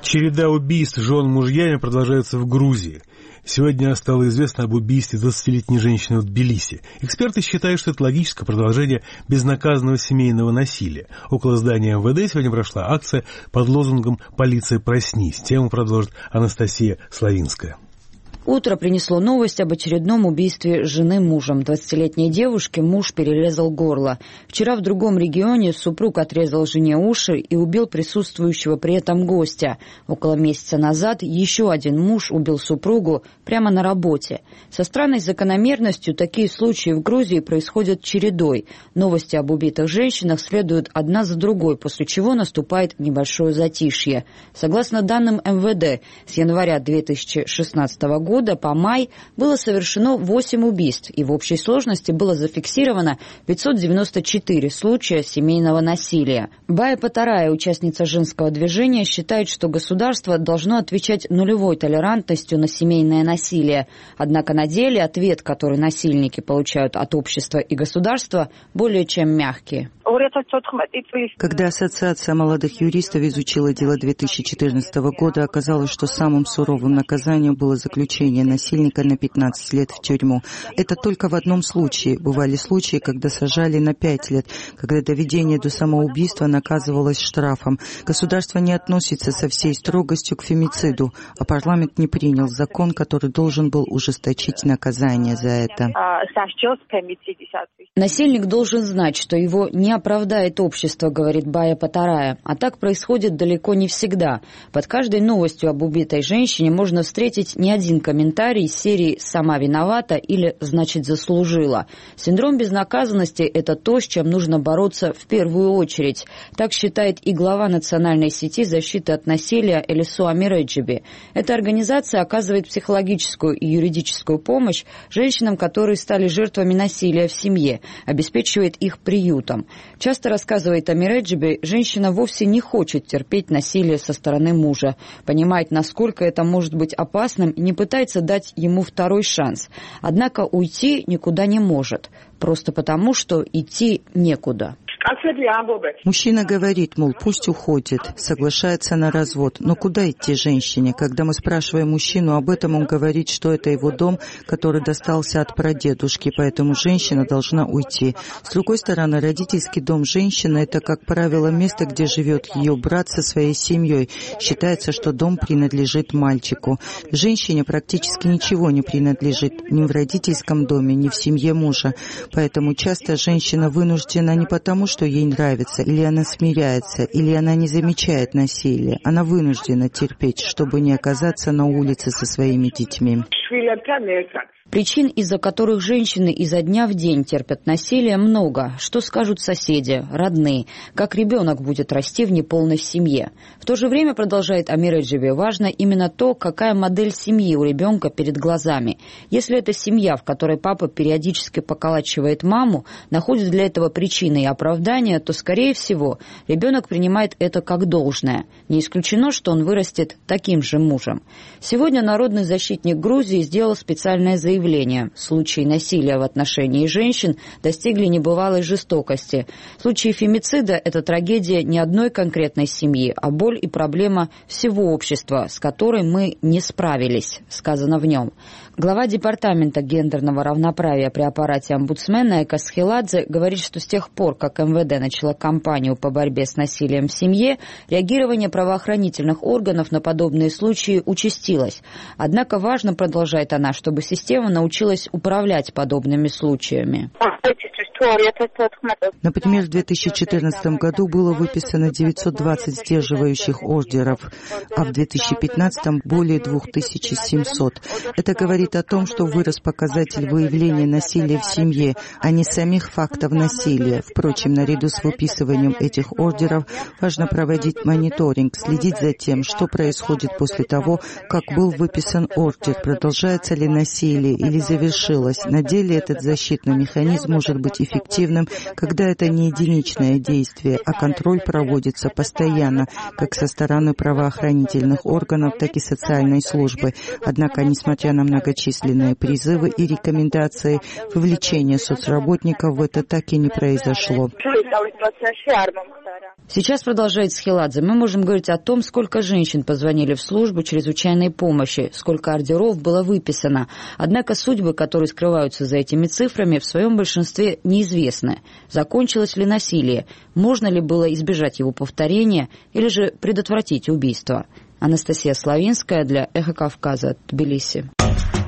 Череда убийств жен мужьями продолжается в Грузии. Сегодня стало известно об убийстве 20-летней женщины в Тбилиси. Эксперты считают, что это логическое продолжение безнаказанного семейного насилия. Около здания МВД сегодня прошла акция под лозунгом «Полиция, проснись». Тему продолжит Анастасия Славинская. Утро принесло новость об очередном убийстве жены мужем. 20-летней девушке муж перерезал горло. Вчера в другом регионе супруг отрезал жене уши и убил присутствующего при этом гостя. Около месяца назад еще один муж убил супругу прямо на работе. Со странной закономерностью такие случаи в Грузии происходят чередой. Новости об убитых женщинах следуют одна за другой, после чего наступает небольшое затишье. Согласно данным МВД, с января 2016 года по май было совершено 8 убийств, и в общей сложности было зафиксировано 594 случая семейного насилия. Бая Патарая, участница женского движения, считает, что государство должно отвечать нулевой толерантностью на семейное насилие. Однако на деле ответ, который насильники получают от общества и государства, более чем мягкий. Когда Ассоциация молодых юристов изучила дело 2014 года, оказалось, что самым суровым наказанием было заключение насильника на 15 лет в тюрьму. Это только в одном случае. Бывали случаи, когда сажали на 5 лет, когда доведение до самоубийства наказывалось штрафом. Государство не относится со всей строгостью к фемициду, а парламент не принял закон, который должен был ужесточить наказание за это. Насильник должен знать, что его не оправдает общество, говорит Бая Патарая. А так происходит далеко не всегда. Под каждой новостью об убитой женщине можно встретить не один комментарий из серии «Сама виновата» или «Значит, заслужила». Синдром безнаказанности – это то, с чем нужно бороться в первую очередь. Так считает и глава национальной сети защиты от насилия Элису Амиреджиби. Эта организация оказывает психологическую и юридическую помощь женщинам, которые стали жертвами насилия в семье, обеспечивает их приютом. Часто, рассказывает Амиреджиби, женщина вовсе не хочет терпеть насилие со стороны мужа, понимает, насколько это может быть опасным и не пытается дать ему второй шанс. Однако уйти никуда не может, просто потому, что идти некуда. Мужчина говорит, мол, пусть уходит, соглашается на развод. Но куда идти женщине? Когда мы спрашиваем мужчину об этом, он говорит, что это его дом, который достался от прадедушки, поэтому женщина должна уйти. С другой стороны, родительский дом женщины – это, как правило, место, где живет ее брат со своей семьей. Считается, что дом принадлежит мальчику. Женщине практически ничего не принадлежит ни в родительском доме, ни в семье мужа. Поэтому часто женщина вынуждена не потому, что ей нравится, или она смиряется, или она не замечает насилие. Она вынуждена терпеть, чтобы не оказаться на улице со своими детьми. Причин, из-за которых женщины изо дня в день терпят насилие, много. Что скажут соседи, родные, как ребенок будет расти в неполной семье. В то же время, продолжает Амиреджиби, важно именно то, какая модель семьи у ребенка перед глазами. Если это семья, в которой папа периодически поколачивает маму, находит для этого причины и оправдания, то, скорее всего, ребенок принимает это как должное. Не исключено, что он вырастет таким же мужем. Сегодня народный защитник Грузии сделал специальное заявление. Случаи насилия в отношении женщин достигли небывалой жестокости. Случаи фемицида – это трагедия не одной конкретной семьи, а боль и проблема всего общества, с которой мы не справились, сказано в нем. Глава департамента гендерного равноправия при аппарате омбудсмена Эка Схеладзе говорит, что с тех пор, как МВД начала кампанию по борьбе с насилием в семье, реагирование правоохранительных органов на подобные случаи участилось. Однако важно, продолжает она, чтобы система научилась управлять подобными случаями. Например, в 2014 году было выписано 920 сдерживающих ордеров, а в 2015 более 2700. Это говорит о том, что вырос показатель выявления насилия в семье, а не самих фактов насилия. Впрочем, наряду с выписыванием этих ордеров важно проводить мониторинг, следить за тем, что происходит после того, как был выписан ордер, продолжается ли насилие или завершилось. На деле этот защитный механизм может быть эффективным, когда это не единичное действие, а контроль проводится постоянно, как со стороны правоохранительных органов, так и социальной службы. Однако, несмотря на многочисленные призывы и рекомендации, вовлечение соцработников в это так и не произошло. Сейчас, продолжает Схеладзе, мы можем говорить о том, сколько женщин позвонили в службу чрезвычайной помощи, сколько ордеров было выписано. Однако судьбы, которые скрываются за этими цифрами, в своем большинстве неизвестны. Закончилось ли насилие? Можно ли было избежать его повторения или же предотвратить убийство? Анастасия Славинская для «Эхо Кавказа», Тбилиси.